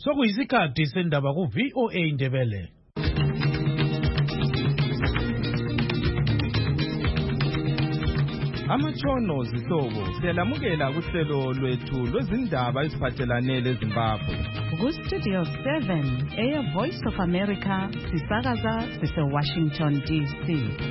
Sokuyisikhathi sendaba ku VOA Indebele. Amatshono zihlobo siyalamukela kuhlelo lwethu lwezindaba eziphathelane leZimbabwe. Ku-Studio 7 Air Voice of America sisakaza sise-Washington DC.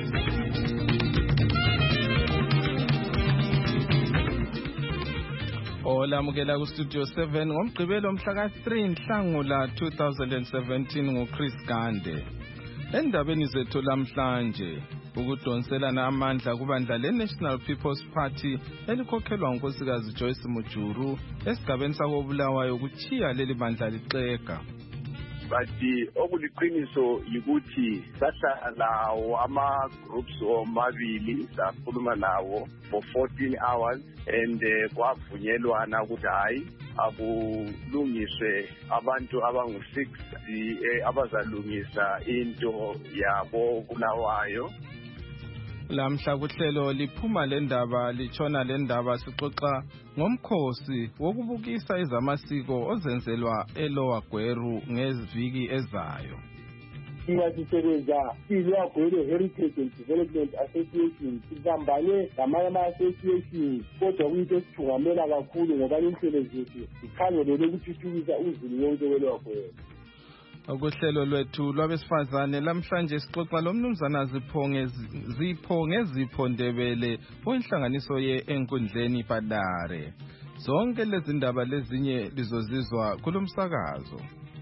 Olamukela ku-Studio 7 ngomgqibelo mhla ka-3 Nhlangula 2017 nguChris Gande. Endabeni zethu lamhlanje ukudonselana amandla kubandla le-National People's Party elikhokhelwa ngunkosikazi Joyce Mujuru esigabeni sakobulawayo kuchiya leli bandla lixega. Bathi okuliqiniso yikuthi sahlala lawo ama-groups omabili sakhuluma nawo for 14 hours and kwavunyelwana ukuthi hayi akulungiswe abantu abangu-6 abazalungisa into yabo Bulawayo. Lamhla kuhlelo liphuma lendaba litshona lendaba sixoxa ngomkhosi wokubukisa ezamasiko ozenzelwa eLower Gweru ngeviki ezayo. Siyazisebenza iLower Gweru Heritage and Development Association sibambane lamanye ama-association kodwa kuyinto esithungamela kakhulu ngoba inhlelo zethu zikhangelele ukuthuthukisa uzulu wonke weLower Gweru. Ukuhlelo lwethu lwabesifazane lamhlanje sixoxa lomnumzana Zipho ngezipho Ndebele oyinhlanganiso ye-enkundleni Padare. Zonke lezi ndaba lezinye lizozizwa kulomsakazo.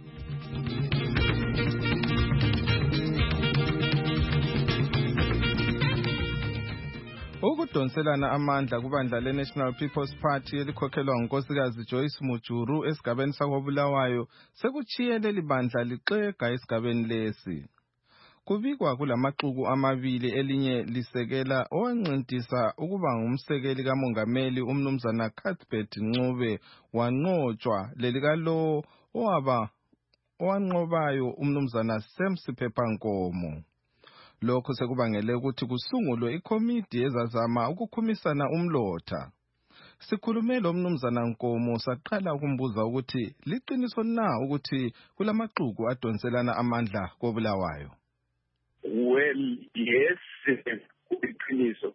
Ukudonselana amandla kubandla le-National People's Party elikhokhelwa ngunkosikazi Joyce Mujuru esigabeni sakobulawayo sekuchiye leli bandla lixega esigabeni lesi. Kubikwa kulamaxuku amabili elinye lisekela owancintisa ukuba ngumsekeli kamongameli umnumzana Cuthbert Ncube wanqotshwa lelikalo owanqobayo umnumzana Sam Siphepankomo. Lokho sekubangele ukuthi kusungulwe ikomiti ezazama ukukhumisana umlotha. Sikhulume lo mnumzana Nkomo saqala ukumbuza ukuthi liqiniso na ukuthi kulamaxuku adonselana amandla kobulawayo. Well, yes, kuliqiniso.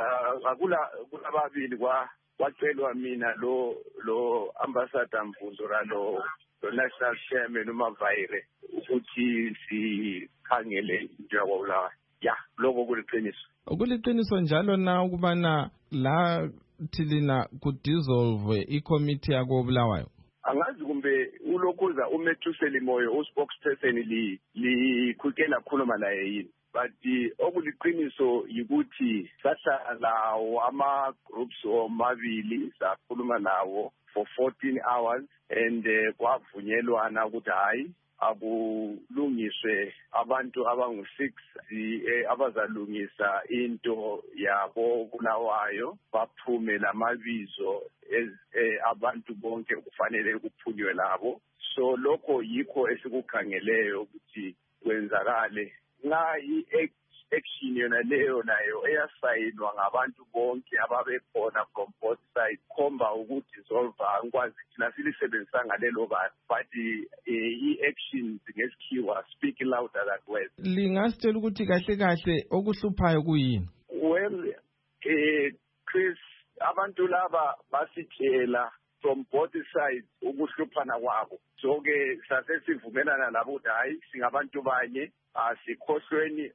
Kulababili kwacelwa mina lo ambassador Mvunzora lo national chairman uMavayire ukuthi sikhangele into yakobulawayo. Ya, lokho kuliqiniso. Kuliqiniso njalo na ukubana la thilina kudissolve ikomiti yakobulawayo. Angazi kumbe ulokhuza uMethuseli Moyo uspokesperson likhukela khuluma naye yini. But okuliqiniso yikuthi sahlala lawo ama-groups omabili sakhuluma nawo for 14 hours and kwavunyelwana ukuthi hayi akulungiswe abantu abangu-6 abazalungisa into yabo Bulawayo baphume lamabizo abantu bonke kufanele kuphunywe labo. So lokho yikho esikukhangeleyo ukuthi kwenzakale nxa i-action yona leyo nayo eyasayinwa ngabantu bonke ababekhona from both sides khomba ukuthi dissolve angikwazi thina silisebenzisa ngalelo bani but i-action ngesikhiwa speak louder than words. Lingasitshela ukuthi kahle kahle okuhluphayo kuyini? Well, Chris, abantu laba basitshela from both sides ukuhluphana kwabo. So-ke sasesivumelana labo ukuthi hayi singabantu banye asikhohlweni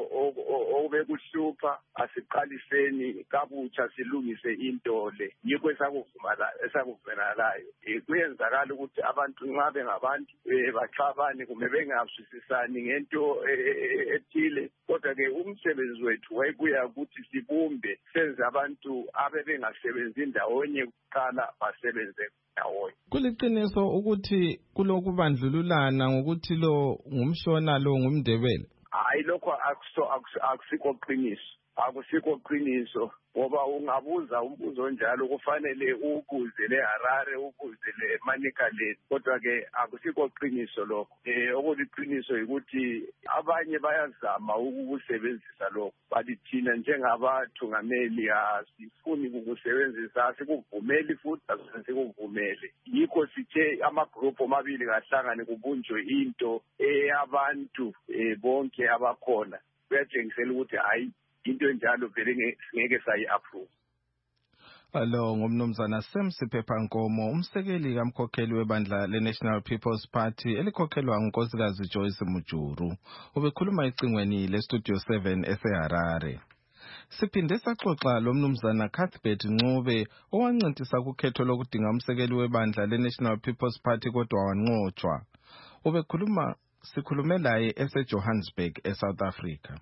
obekuhlupha asiqaliseni kabutsha silungise into le. Yikho esakuvumelanayo. Kuyenzakala ukuthi abantu nxa bengabantu baxabane kumbe bengazwisisani ngento ethile kodwa-ke umsebenzi wethu wayebuya ukuthi sibumbe senze abantu abebengasebenzi ndawonye kuqala basebenze ndawonye. Kuliqiniso ukuthi kulokubandlululana ngokuthi lo ngumshona lo ngumndebele. Hayi lokho akusikho qiniso. akusikho qiniso ngoba ungabuza umbuzo onjalo kufanele ukuze leHarare ukuze leManicaland kodwa ke akusikho qiniso lokho okuliqiniso ukuthi abanye bayazama ukusebenzisa lokho bathi thina njengabathungameli asifuni ukusebenzisa asikuvumeli futhi asikuvumeli yikho sithe amagroup omabili kahlangane kubunjwe into abantu bonke abakhona kuyatshengisela ukuthi hayi into enjalo vele ngeke sayi-approve. Alo ngumnumzana Semsiphepha Nkomo umsekeli kamkhokheli webandla le-National People's Party elikhokhelwa ngunkosikazi Joyce Mujuru ubekhuluma ecingweni le-Studio 7 eseHarare. Siphinde saxoxa lo mnumzana Cuthbert Ncube owancintisa kukhetho lokudinga umsekeli webandla le-National People's Party kodwa wanqotshwa. Sikhulume laye ese-Johannesburg eSouth Africa.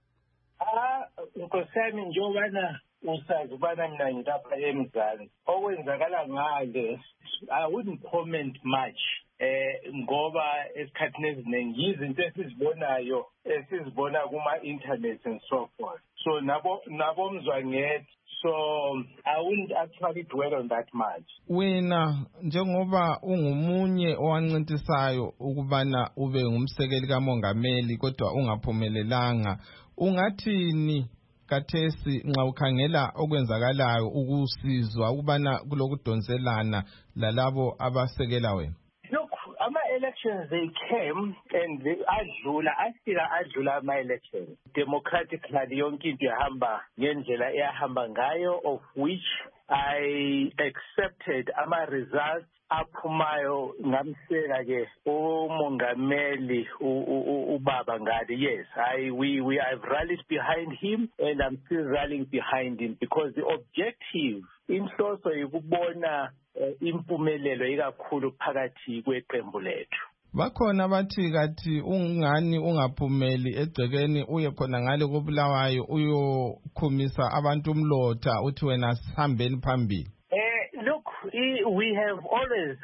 Nkosami njobana usazi ubana mina ngilapha eMzansi okwenzakala ngale I wouldn't comment much ngoba esikhathini eziningi izinto esizibona kuma-internet and so forth so nabo mzwangethi so I wouldn't actually dwell on that much. Wena njengoba ungumunye owancintisayo ukubana ube ngumsekeli kamongameli kodwa ungaphumelelanga ungathini kathesi nxa ukhangela okwenzakalayo ukusizwa ukubana kulokudonselana lalabo abasekela wena? Look, ama-elections they came and adlula ama-elections democratically yonke into yahamba ngendlela eyahamba ngayo of which I accepted ama-results aphumayo ngamseka ke umongameli ubaba Ngadi. Yes, I've rallied behind him and I'm still rallying behind him because the objective inhloso yikubona impumelelo ikakhulu phakathi kweqembu lethu. Bakhona abathi kathi ungani ungaphumeli egcekeni uye khona ngale koBulawayo uyokhumisa abantu umlotha uthi wena sihambeni phambili. Look, we have always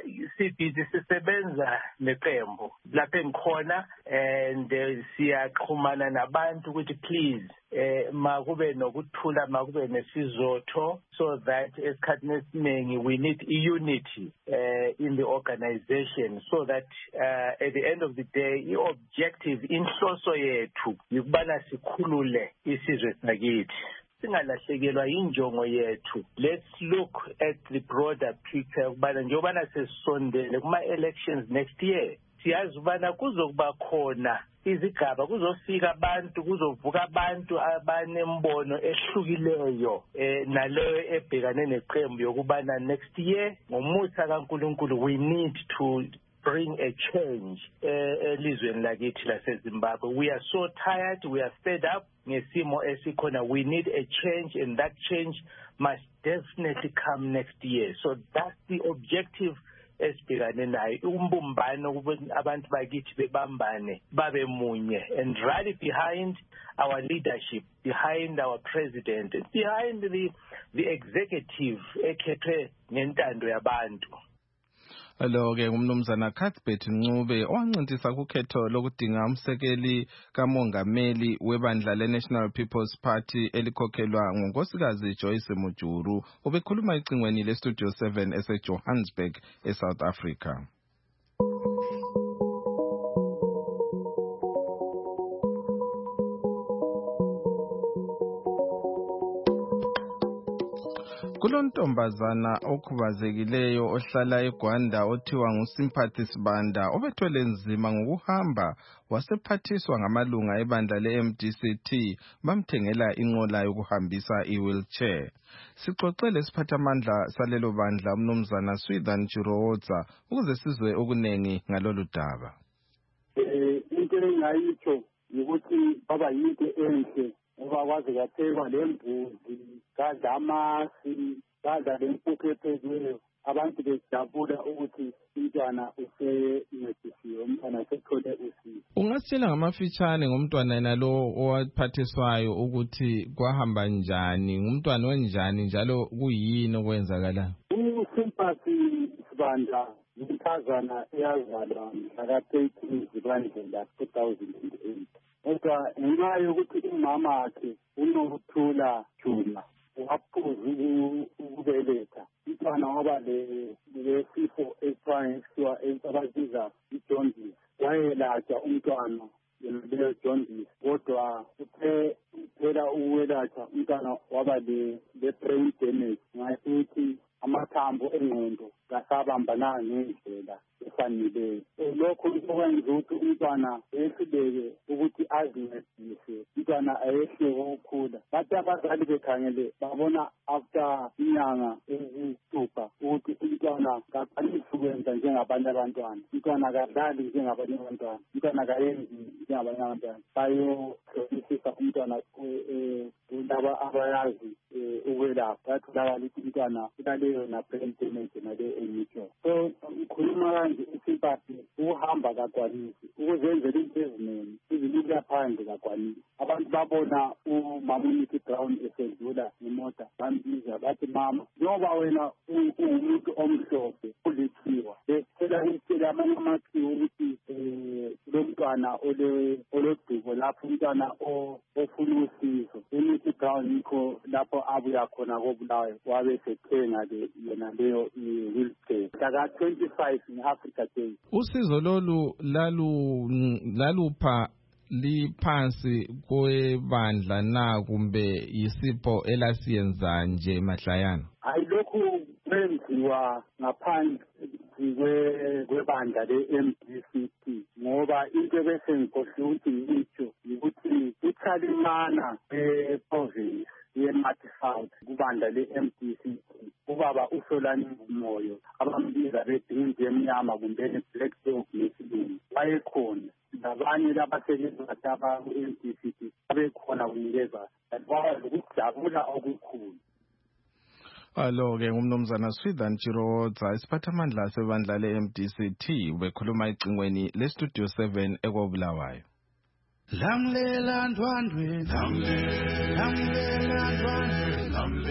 sisebenza neqembu lapha engikhona and siyaxhumana nabantu ukuthi please makube nokuthula makube nesizotho so that esikhathini esiningi we need unity in the organization so that at the end of the day i-objective inhloso yethu yikubana sikhulule isizwe sakithi. Singalahlekelwa injongo yethu. Let's look at the broader picture ukubana njobana sesondele kuma-elections next year siyazi ubana kuzokuba khona izigaba kuzofika abantu kuzovuka abantu abanembono ehlukileyo naleyo ebhekane neqembu yokubana next year ngomutha kaNkulunkulu we need to bring a change elizweni lakithi laseZimbabwe. We are so tired, we are fed up ngesimo esikhona. We need a change and that change must definitely come next year. So that's the objective esibhekane nayo umbumbano ukuthi abantu bakithi bebambane babe munye and rally behind our leadership, behind our president, behind the executive ekhethwe ngentando yabantu. Hello ke umnumzana Cuthbert Ncube owancintisa kukhetho lokudinga umsekeli kamongameli webandla le-National People's Party elikhokhelwa ngunkosikazi Joyce Mujuru ubekhuluma ecingweni le-Studio 7 ese-Johannesburg eSouth Africa. Kulontombazana okhubazekileyo ohlala eGwanda othiwa nguSimpathy Sibanda obethwele nzima ngokuhamba wasephathiswa ngamalunga ebandla le-MDCT bamthengela inqola yokuhambisa i-wheelchair. Sixoxele siphathamandla salelo bandla umnumzana Swithan Chiroza ukuze sizwe okunengi ngalolu daba. Into engayitsho ukuthi baba yinto enhle ngoba kwaze kwathekwa lembuzi kadla amasi kadla lempuphu ephezulu abantu bejabula ukuthi umntwana usencedisiwe umntwana sethole usizo. Ungasitshela ngamafitshane ngomntwana yena lo owaphathiswayo ukuthi kwahamba njani ngumntwana wenjani njalo kuyini okwenzakalayo? uSimpathy Sibanda inkazana eyazalwa mhla ka-13 Zibandlela 2008 kodwa ngenxa yokuthi umama wakhe unokuthula Juma waphuza ukubeletha umntwana waba lesifo ekuthiwa ababiza ijaundice. Wayelatshwa umntwana leyo jaundice, kodwa kuphela ukwelatshwa umntwana waba le-brain damage, ngasuthi amathambo engqondo kasabambananga ngendlela efaneleyo. Lokho kwenza ukuthi umntwana ehluleke ukuthi azincedise, umntwana ayehluleke ukukhula. Bathi abazali bekhangele babona after inyanga eziyisithupha ukuthi umntwana kakwanisi ukwenza njengabanye abantwana, umntwana kadlali njengabanye abantwana, umntwana kayenzi njengabanye abantwana. Bayohlolisisa umntwana kulaba abayazi ukwelapha, yatholakala ukuthi umntwana ulaleyo na-brain damage naleyo emitho. So ngikhuluma kanje isimpathy ukuhamba kakwanisi, ukuzenzela into eziningi, izilulu yaphandle kakwanisi. Abantu babona umama uNicky Brown esedlula ngemota, bambiza bathi, mama, njengoba wena ungumuntu omhlophe ulithiwa, becela ukutshela amanye amakhiwo ukuthi lo mntwana olodubo lapho umntwana ofuna usizo. uNicky Brown yikho lapho abuya khona koBulawayo, wabe sethenga-ke yena leyo i-wheelchair mhlaka 25 nge-Africa Day. Usizo lolu lalupha liphansi kwebandla na kumbe yisipho elasiyenza nje mahlayana? Hayi, lokhu kwenziwa ngaphansi kwebandla le-MDCT, ngoba into bese ngikhohle ukuthi ngitsho yikuthi uChalimana e-province ye-Matisouth kubandla le-MDCT, ubaba uSolani Moyo, abambiza bedingi emnyama kumbe black dog ngesilungu, wayekhona. Nabanye labasebenzi bataba ku-MDCT babekhona kunikeza, bakwazi ukujabula okukhulu. Alo-ke ngumnumzana Swithan Chirodza, isiphathamandla sebandla le-MDCT, ubekhuluma ecingweni le-Studio 7 ekobulawayo. Lamlela ndwandwe, lamlela ndwandwe,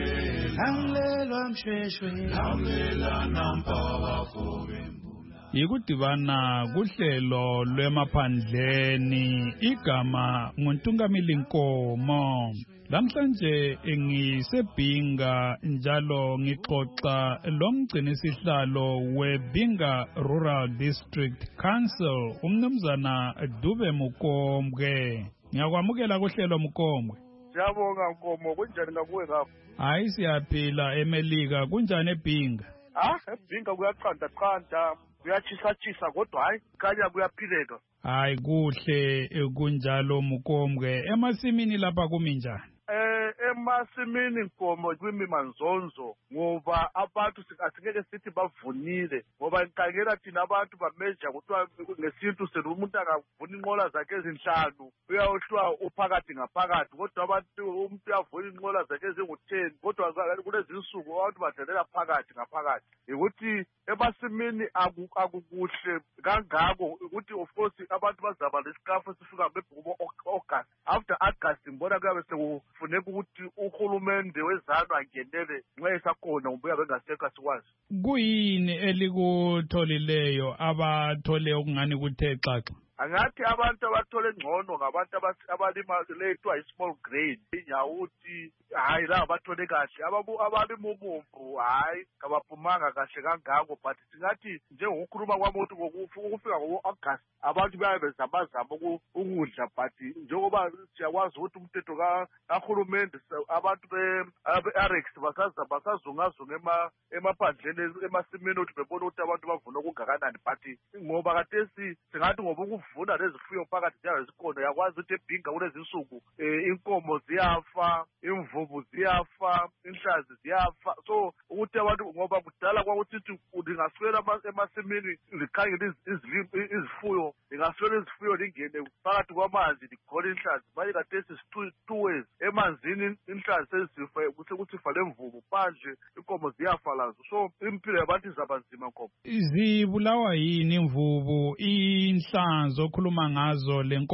lamlela mshweshwe, lamlela nampawa fobembula. Yikudibana kuhlelo lwemaphandleni, igama nguNtungamili Nkomo. Lamhlanje ngisebhinga njalo ngixoxa lomgcinisihlalo weBhinga Rural District Council, umnumzana Dube Mukombwe. Ngiyakwamukela kuhlelo Mukombwe. Siyabonga Nkomo, kunjani ngakuwe ngapha? Hayi, siyaphila eMelika, kunjani eBhinga? eBhinga kuyaqanda, kuyachisa kodwa hayi khanya kuyaphileka. Hayi, kuhle kunjalo Mukombwe. Emasimini lapha kuminjani? Emasimini Nkomo kwimi manzonzo, ngoba abantu asingeke sithi bavunile, ngoba inkangela thina abantu bameja kuthiwa ngesintu senu umuntu angavuna inqola zakhe ezinhlanu uyayohlwa uphakathi ngaphakathi, kodwa abantu umuntu uyavuna inqola zakhe ezingu-10, kodwa kulezi insuku abantu badlalela phakathi ngaphakathi. Ukuthi emasimini akukuhle kangako, ukuthi of course abantu bazaba lesikafu esifika August. After August ngibona kuyabe sekufuneka ukuthi uhulumende wezanu angenele nxa esakhona ubuya bengasekho sikwazi. Kuyini elikutholileyo abathole okungani kuthe xaxa? Angathi abantu abathole ngcono ngabantu abalima lethwa i-small grain, inyawuthi, hayi la abathole kahle, abalima ubomvu hayi kabaphumanga kahle kangako, but singathi njengokukhuluma kwami ukuthi ukufika ngo-August abantu bayabe bezamazama ukudla, but njengoba siyakwazi ukuthi umthetho kahulumende abantu be-Arex basazungazunga emaphandleni emasimini ukuthi bebona ukuthi abantu bavuna okungakanani, but ngoba kathesi singathi ngoba ukuvuna lezifuyo phakathi njalo zikhona, yakwazi ukuthi eBhinga kulezi insuku inkomo ziyafa, imvubu ziyafa, inhlazi ziyafa. So ukuthi abantu ngoba kudala kwakuthi lingaswela emasimini likhangele izifuyo, lingaswela izifuyo lingene phakathi kwamanzi likhole inhlazi. Manje kathesi 2 ways, emanzini inhlazi sezifa, sekusifa lemvubu, manje inkomo ziyafa lazo. So impilo yabantu izaba nzima Nkomo. Zibulawa yini imvubu, inhlanzi okhuluma ngazo lenkomo?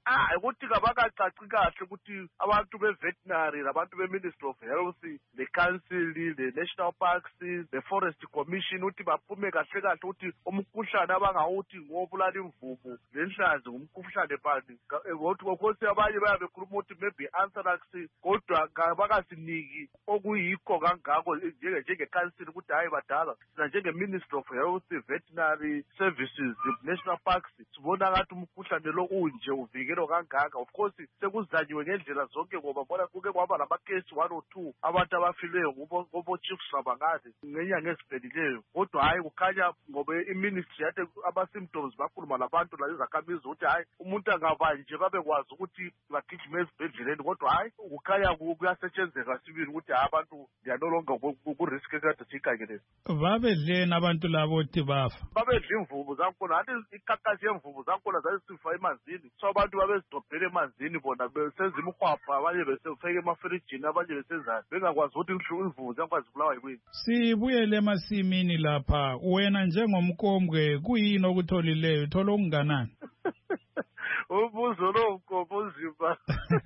ukuthi kabakacaci kahle ukuthi abantu be-veterinary nabantu be-Ministry of Health, le-council, le-National Parks, le-Forest Commission ukuthi baphume kahle kahle ukuthi umkhuhlane abangawuthi ngobulala imvubu lenhlanzi ngumkhuhlane bani. Ngokuthi abanye bayabe bekhuluma ukuthi maybe anthrax, kodwa kabakasiniki okuyikho kangako njenge-council ukuthi hayi badala sina njenge-Ministry of Health, Veterinary Services, National Parks sibona ngathi umkhuhlane lo unje uvikelwa kangaka. Of course sekuzanyiwe ngendlela zonke ngoba bona kuke kwaba lamakesi 1 or 2 abantu abafileyo ngobo-Chief Sabangani ngenyanga ezibhedileyo, kodwa hayi kukhanya ngoba i-ministry yathi ama-symptoms bakhuluma labantu la izakhamizi ukuthi hayi umuntu angabanje babekwazi ukuthi bagijime ezibhedleleni, kodwa hayi kukhanya kuyasetshenzeka sibili ukuthi abantu ndiyanolonga ku-risk ekade siyikhangelele. Babedleni abantu labo othi bafa? Babedla imvubu zakhona, hathi ikakasi yemvubu zakhona zayisifa emanzini, so abantu babezidobhela emanzini bona besenza imihwapha, abanye besefeka emafrijini, abanye besenzani bengakwazi ukuthi imvubu ziyakwazi ukubulawa yikuyini. Sibuyele emasimini lapha, wena njengomkombwe kuyini okutholileyo, uthola okunganani? Umbuzo lo mkombozimba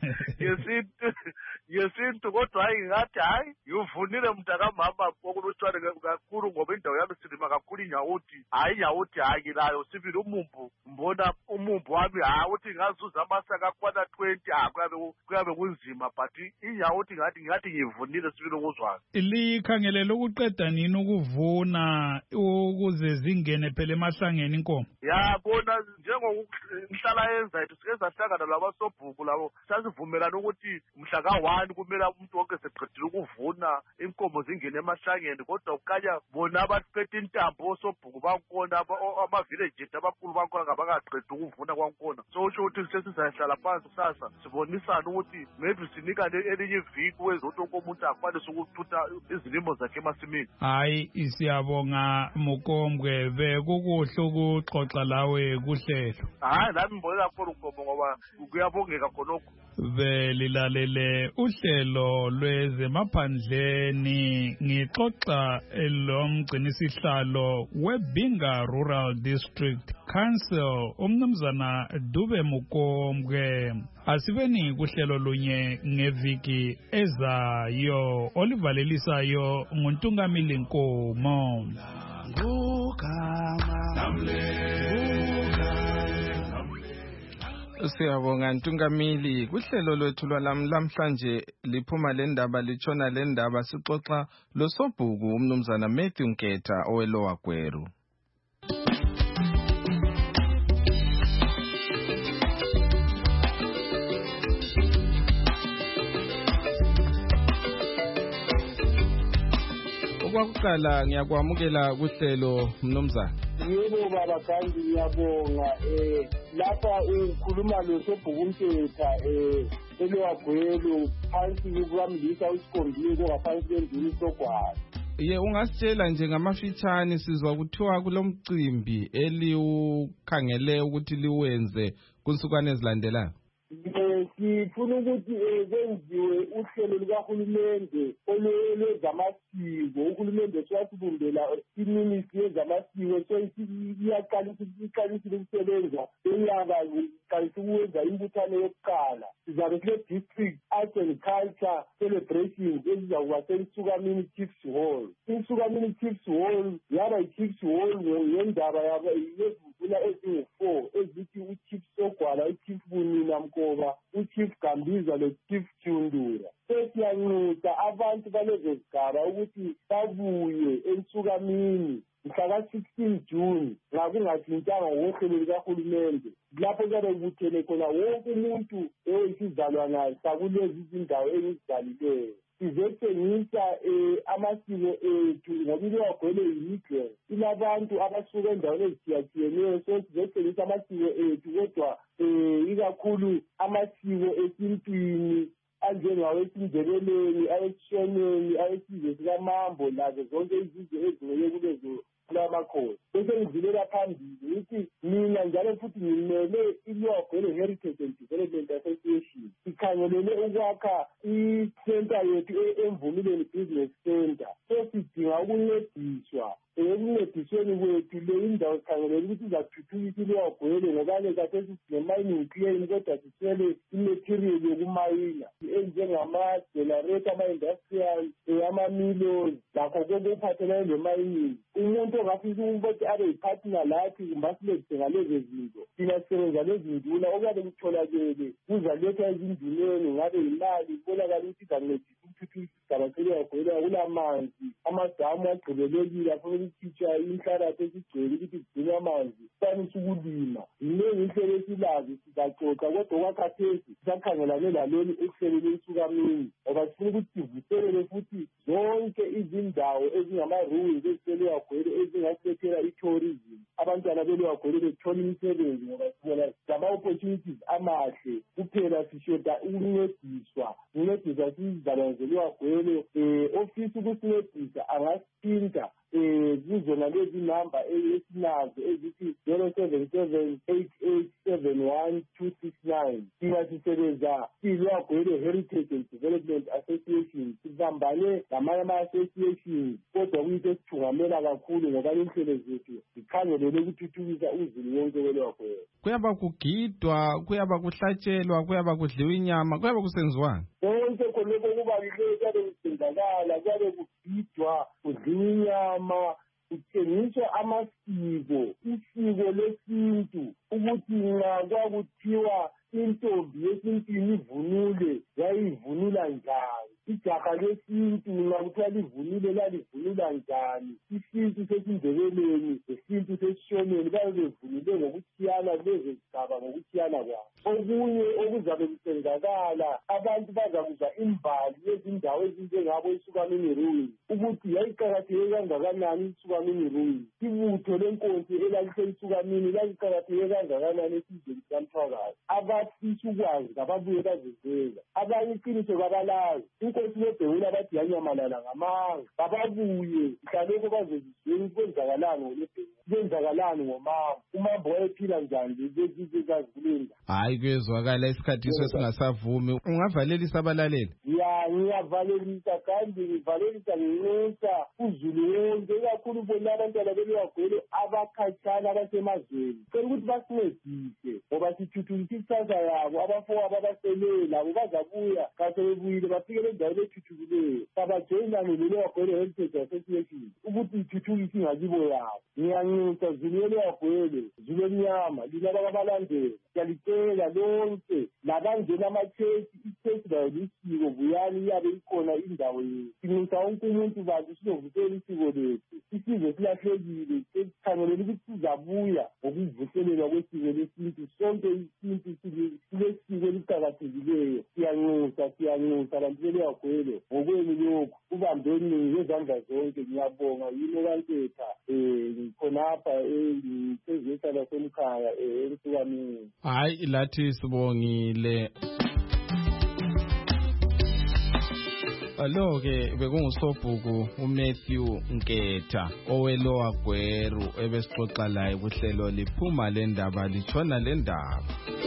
yesintu kodwa hayi ngathi hayi yuvunile mntakamama okulutshwane kakhulu ngoba indawo yami silima kakhulu inyawuthi, hayi inyawuthi hayi layo sibili umumbu, mbona umumbu wami uthi ngazuza amasaka akwana 20 kuyabe kunzima, but inyawuthi ngathi ngivunile sibili ukuzwana. Likhangelela ukuqeda nini ukuvuna ukuze zingene phela emahlangeni inkomo? Ya bona njengokuhlala yenza yethu sike sahlangana labasobhuku labo sasivumelana ukuthi mhla ka-1 kumele umuntu wonke seqedile ukuvuna inkomo zingene emahlangeni, kodwa kukanya bona abaphethe intambo osobhuku bankona ama-village abakhulu bankona ngabakaqedi ukuvuna kwankona. So usho ukuthi sesizahlala phansi kusasa sibonisana ukuthi maybe sinikane elinye iviki wezokuthi wonke umuntu akwanise ukuthutha izilimo zakhe emasimini. Hayi siyabonga Mukombwe, bekukuhle ukuxoxa lawe kuhlelo. Hayi lami ngibone kakhulu Mkomo ngoba kuyabongeka khonokho. Belilalele uhlelo lwezemaphandleni, ngixoxa lomgcinisihlalo weBinga Rural District Council umnumzana Dube Mukombwe. Asibeni kuhlelo lunye ngeviki ezayo, olivalelisayo nguNtungamili Nkomo. Siyabonga Ntungamili. Kuhlelo lwethu lwalamhlanje liphuma lendaba litshona lendaba sixoxa losobhuku umnumzana Matthew Nketha oweLower Gweru. Okwakuqala ngiyakwamukela kuhlelo mnumzana. Yebo baba kandi ngiyabonga. Lapha ukhuluma losobhuku Nketha eLower Gweru phansi kukamlisa uSikhondile ngaphansi kwenduli Sogwadi. Ungasitshela nje ngamafitshane, sizwa kuthiwa kulomcimbi eliukhangele ukuthi liwenze kunsukwane ezilandelayo. Sifuna ukuthi kwenziwe uhlelo lukahulumende olwezamasiko. Uhulumende siyasibumbela iministry yezamasiko, so iqalisile ukusebenza enyanga iqalisa ukwenza imbuthano yokuqala. Sizabe kule district arts and culture celebrations ezizakuba seNsukamini Chiefs Hall. INsukamini Chiefs Hall yaba yi-Chiefs Hall ngendaba yezivula ezingu-4 ezithi uChief Sogwala, uChief Bunina Mkoba, uChief Gambiza loChief Tshundura. Sesiyanxusa abantu balezo zigaba ukuthi babuye eNsukamini mhla ka-16 June ngakungathintanga ngohlelo likahulumende. Lapho kuyabe kubuthene khona wonke umuntu oyisizalwana sakulezi izindawo engizizalileyo. Sizethengisa amasiko ethu ngoba iLower Gweru yidle ilabantu abasuka endaweni ezithiyatshiyeneyo, so sizethengisa amasiko ethu, kodwa ikakhulu amasiko esintwini anjengawesindebeleni, awesishoneni, awesizwe sikaMambo, lazo zonke izizwe ezingeke kulezo lamakhosi. Bese ngizilela phambili ukuthi mina njalo futhi ngimele iLower Gweru Heritage and Development Association. Sikhangelele ukwakha i-center yethu eMvumileni Business Center. So sidinga ukuncediswa. Ekuncedisweni kwethu le indawo sikhangelele ukuthi izathuthukisa iLuagwele ngoba kathesi sine-mining claim kodwa siswele imaterial yokumayina enjengama-generator ama-industrial ama-millions lakho konke okuphathelane le-mining. Umuntu ongafisa ukuthi abe yipartner lathi kumbe asilethe ngalezo zinto thina sisebenza lezinduna okuyabe kutholakele kuzalethwa ezinduneni ngabe yimali kubonakala ukuthi izancedisa ukuthuthukisa isigaba seLuagwele. Kulamanzi, amadamu agqibelekile afuna ukukhitshwa inhlabathi esigcwele ukuthi kugcinwe amanzi kwanisa ukulima. Yinengi inhlelo esilazo sizaxoxa kodwa okwakhathesi sisakhangelane laleli uhlelo lwensukamini ngoba sifuna ukuthi sivuselele futhi zonke izindawo ezingama-ruins eziseLuagwele ezingasilethela i-tourism. Abantwana beLuagwele bethola imisebenzi ngoba sibona lama-opportunities amahle kuphela sishoda ukuncediswa sizizaba zeLuagwele. Ofisi ukusincedisa angasiphinda kuzona lezi namba esinazo ezithi 077887129. Thina sisebenza iLuagwele Heritage and Development Association, sibambane lamanye ama-associations kodwa kuyinto esithungamela kakhulu ngoba inhlelo zethu zikhangelele ukuthuthukisa uzulu wonke weLuagwele. Kuyaba kugidwa, kuyaba kuhlatshelwa, kuyaba kudliwa inyama, kuyaba kusenziwani? Konke khonokho kubaluleke, kuyabe kusenzakala, kuyabe kugidwa, kudliwa inyama, kuthengiswa amasiko, isiko lesintu ukuthi nxa kwakuthiwa intombi yesintwini ivunule yayivunula njani, ijaha lesintu nxa kuthiwa livunule lalivunula njani, isintu sesindebeleni lesintu sesishoneni babe bevunule ngokutshiyana lezo zigaba ngokutshiyana kwabo. Okunye okuzabe kusenzakala, abantu bazakuzwa imbali yezindawo ezinjengabo iSukamini Ruins ukuthi yayiqakatheke kangakanani iSukamini Ruins, ibutho lenkosi elalithe iSukamini laliqakatheke kangakanani esizweni sikamthwakazi. Abafisa ukwazi kababuye baziveza, abanye iqiniso kabalazi. Inkosi leBhewula bathi yanyamalala ngamanga, kababuye mhlalokho bazozizweni kwenzakalani ngoleBhewula, kwenzakalani ngomambo, umambo wayephila njani lezi zazi kulinda. Hayi kuyezwakala isikhathi esingasavumi. Ungavalelisa abalaleli? Ngiyavalelisa kandi ngivalelisa nginxusa uzulu wonke ikakhulu bona abantwana beLuagwele abakhatshana abasemazweni. Cela ukuthi basincedise ngoba sithuthukisa ikusasa yabo. Abafowabo abaseleyo labo bazabuya kasebebuyile bafikele endaweni ethuthukileyo. Sabajoyinane leLuagwele Heritage Association ukuthi ithuthukise ingakibo yabo. Ngiyanxusa zulu yeLuagwele, zulu emnyama, lina abalandeli siyalicela lonke labangena amachechi, ichechi layo lisiko vuyani iyabe ikhona indawo yethu. Sinxusa wonke umuntu bantu sizovusela isiko lethu. Isizwe silahlekile, sikhangelele ukuthi sizabuya ngokuvuselelwa kwesiko lesintu. Sonke isintu silesiko eliqakathekileyo. Siyanxusa bantu beLuagwele ngokwenu lokhu kubambeni ngezandla zonke. Ngiyabonga yini kaNtetha khonapha ngisezisa lasemkhaya eSukamini. Hayi lathi sibongile. Alo-ke bekungusobhuku uMatthew Nketha oweLuagwele ebesixoxa laye kuhlelo liphuma le ndaba litshona le ndaba.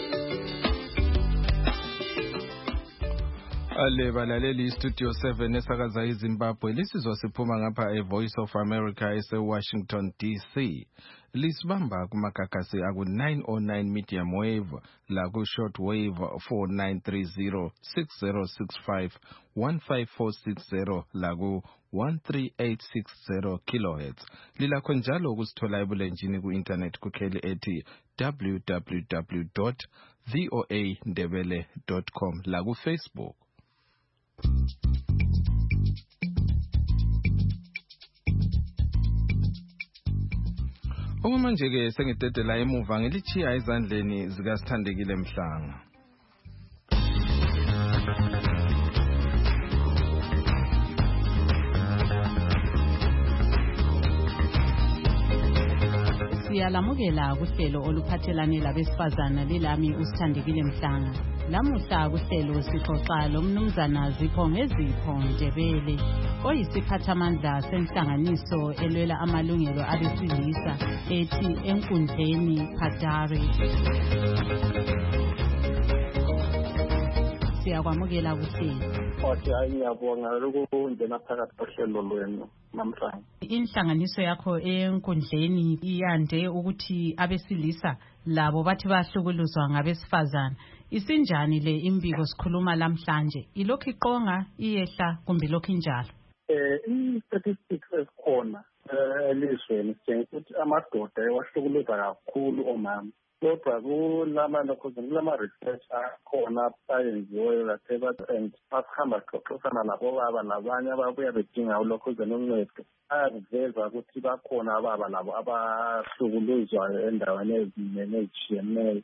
Ale balaleli iStudio 7 esakaza iZimbabwe lisizwa siphuma ngapha eVoice of America eseWashington DC. Lisibamba kumakakasi aku-909 medium wave laku short wave 4930 6065 15460 laku 13860 kilohertz. Lilakho njalo ukusithola ebulenjini ku-internet kukheli ethi www.voandebele.com laku Facebook. Okwamanje-ke sengidedela emuva ngilichiya ezandleni zikaSithandekile Mhlanga. Siyalamukela kuhlelo oluphathelane labesifazana lilami uSithandekile Mhlanga. Lamuhla kuhlelo sixoxa lomnumzana Zipho Ngezipho Ndebele oyisiphathamandla senhlanganiso elwela amalungelo abesilisa ethi enkundleni Padare. Siyakwamukela kuhlelo. Ngiyabonga lokungena phakathi kohlelo lwenu namhlanje. inhlanganiso yakho enkundleni iyande ukuthi abesilisa labo bathi bahlukuluzwa ngabesifazana. Isinjani le imbiko sikhuluma namhlanje? Ilokhu iqonga iyehla kumbe lokhu injalo? I-statistics esikhona elizweni sitshengisa ukuthi amadoda ewahlukuluza kakhulu omama. Kodwa kulama-research akhona ayenziweyo and basihamba xoxisana labo baba labanye ababuya bedinga ulokhuze noncedo. Ayakuveza ukuthi bakhona ababa labo abahlukuluzwayo endaweni ezinengi ezitshiyeneyo.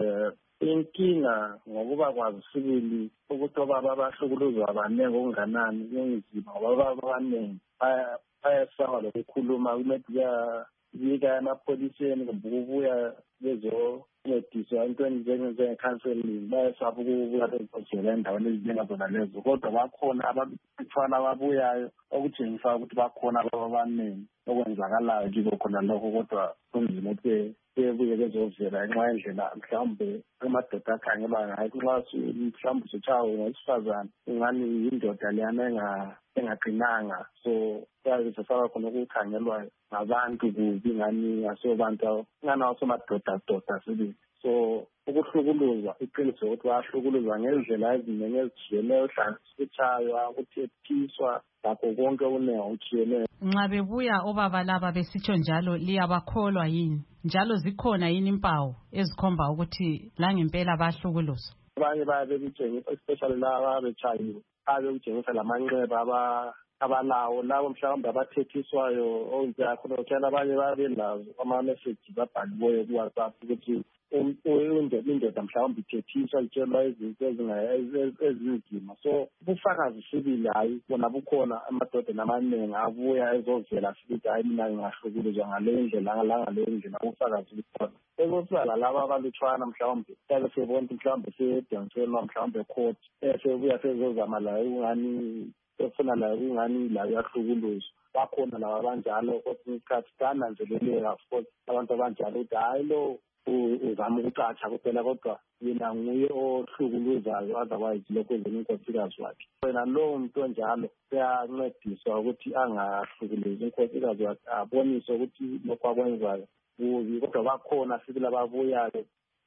Inkinga ngokuba kwazi sibili ukuthi obaba abahlukuluzwa abaningi okunganani kunzima ngoba abaningi bayasaba lokukhuluma kumele bika emapholiseni kumbe ukubuya bezoncediswa entweni njenge-counseling. Bayasaba ukubuya bezojela endaweni ezinjengazona lezo. Kodwa bakhona abafana ababuyayo okutshengisa ukuthi bakhona ababa abaningi okwenzakalayo kibo khona lokho. Kodwa kunzima ukuthi bebuye bezovela ngenxa yendlela mhlawumbe amadoda akhangelwa ngayo. Nxa mhlawumbe usutshawe ngowesifazane ingani yindoda leyana engaqinanga, so sesaba khona ukukhangelwa ngabantu kubi ngani asobantu ngani awasemadoda sibili. So ukuhlukuluzwa iqiniso ukuthi bayahlukuluzwa ngendlela eziningi ezitshiyeneyo, uhlanganiswa, ukuthethiswa lakho konke okunengi okutshiyeneyo. Nxa bebuya obaba laba besitsho njalo liyabakholwa yini? Njalo zikhona yini impawu ezikhomba ukuthi la ngempela bahlukuluzwa? Abanye bayabe betshengisa especially laba abechayiwe bayabe betshengisa lamanxeba abalawo labo mhlawumbe abathethiswayo onjakhona. Abanye bayabe lazo ama-messages abhaliweyo kuWhatsApp ukuthi indoda mhlawumbe ithethiswa itshelwa izinto ezinzima. So ubufakazi sibili hayi bona bukhona. Amadoda amaningi abuya ezovela sithi hayi mina ngingahlukuluzwa ngale ndlela ngale ndlela. Ubufakazi bukhona. Ekusala laba abalutshwana mhlawumbe yabe sebona mhlawumbe sedonselwa mhlawumbe court sebuya sezozama la ungani efuna la ungani la yahlukuluzwa. Bakhona laba abanjalo kodwa isikhathi kananzeleleka futhi abantu abanjalo ukuthi hayi lo uzama ukucatsha kuphela kodwa yena nguye ohlukuluzayo otherwise lokho ezeni inkosikazi wakhe. Wena lowo muntu onjalo uyancediswa ukuthi angahlukuluzi inkosikazi wakhe, aboniswe ukuthi lokho akwenzayo kubi. Kodwa bakhona sibili ababuyayo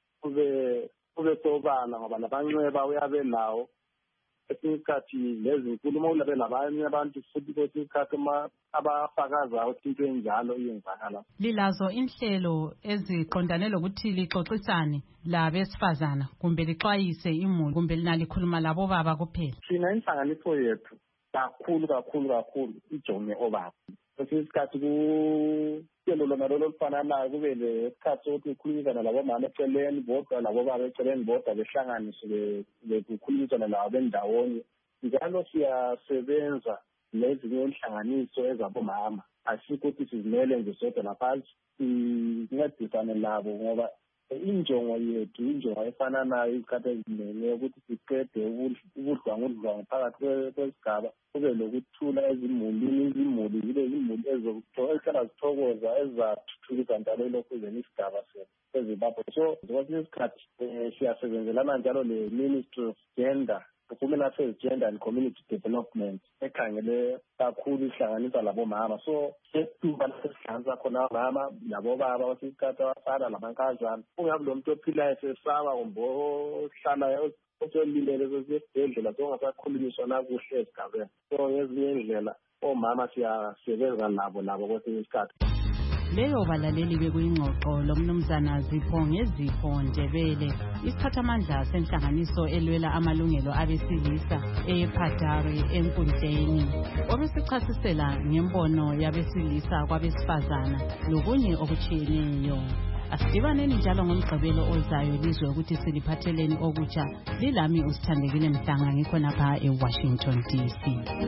kube sobala ngoba labanxeba uyabe lawo esinye isikhathi lezi nkulumo ulabe labanye abantu futhi kwesinye isikhathi abafakaza ukuthi into enjalo iyenzakala. Lilazo inhlelo eziqondane lokuthi lixoxisane labesifazana kumbe lixwayise imuli kumbe linalikhuluma labo baba kuphela? Thina inhlanganiso yethu kakhulu ijonge obaba. Kwesinye isikhathi kuhlelo lona lolo olufananayo kube lesikhathi sokuthi kukhulunyisana labomama eceleni bodwa labo baba eceleni bodwa behlanganiswe bekukhulunyisana labo bendawonye. Njalo siyasebenza nezinye inhlanganiso ezabomama. Asikho ukuthi sizimele nje sodwa laphansi sincedisane labo ngoba injongo yethu injongo efananayo izikhathi eziningi ukuthi siqede ubudlwangudlwangu phakathi kwesigaba kube lokuthula ezimulini. Izimuli zibe izimuli ezihlala zithokoza ezathuthukisa njalo lokhu ezeni isigaba seZimbabwe. So kwesinye isikhathi siyasebenzelana njalo le-Ministry of Gender, Women Affairs, Gender and Community Development ekhangele kakhulu ihlanganisa labomama. So sethuba lesihlanganisa khona omama labobaba kwesikhathi abafana lamankazana. Ungabe lo muntu ophilayo sesaba kumbe ohlala oselindele sesibhedlela songasakhulunyiswa nakuhle esigabeni. So ngezinye indlela omama siyasebenza labo kwesinye isikhathi. Leyo balaleli bekuyingxoxo lomnumzana Zipho ngezipho Ndebele, isiphathamandla senhlanganiso elwela amalungelo abesilisa ePhatari enkundleni, obesichasisela ngembono yabesilisa kwabesifazana lokunye okutshiyeneyo. Asidibaneni njalo ngomgqibelo ozayo lizwe ukuthi siliphatheleni okutsha. Lilami uSithandekile Mhlanga ngikhonapha eWashington DC.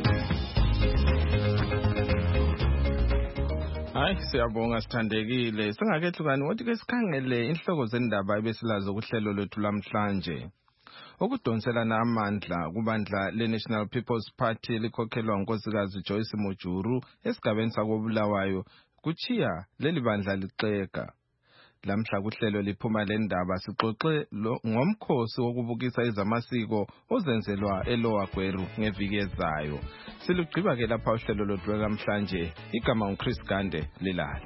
Hayi siyabonga Sithandekile. Singakehlukani wathi ke sikhangele inhloko zendaba ebesilazo kuhlelo lwethu lamhlanje. Ukudonselana amandla kubandla le-National People's Party likhokhelwa unkosikazi Joyce Mujuru esigabeni sakobulawayo kuchiya leli bandla lixeka. Lamhla kuhlelo liphuma le ndaba sixoxe ngomkhosi wokubukisa izamasiko ozenzelwa eLower Gweru ngeviki ezayo. Silugqiba ke lapha uhlelo lodwa namhlanje. Igama nguChris Gande Lilala.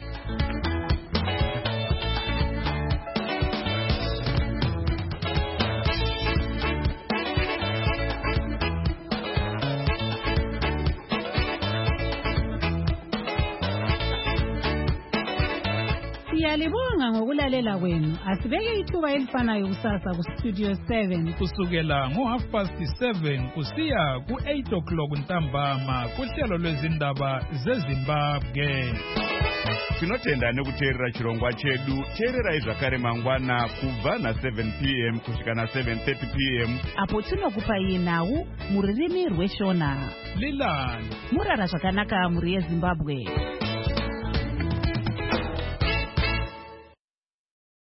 Siyalibonga ngokulalela kwenu. Asibeke ithuba elifanayo kusasa ku Studio 7 kusukela ngo7:30 kusiya ku8 o'clock ntambama kuhlelo lwezindaba zeZimbabwe. Tinotenda nekuteerera chirongwa chedu. Teererai zvakare mangwana kubva na7 p.m. kusvika na7:30 p.m. apo tinokupai nhau mururimi rweshona. Lilala murara zvakanaka muri yeZimbabwe.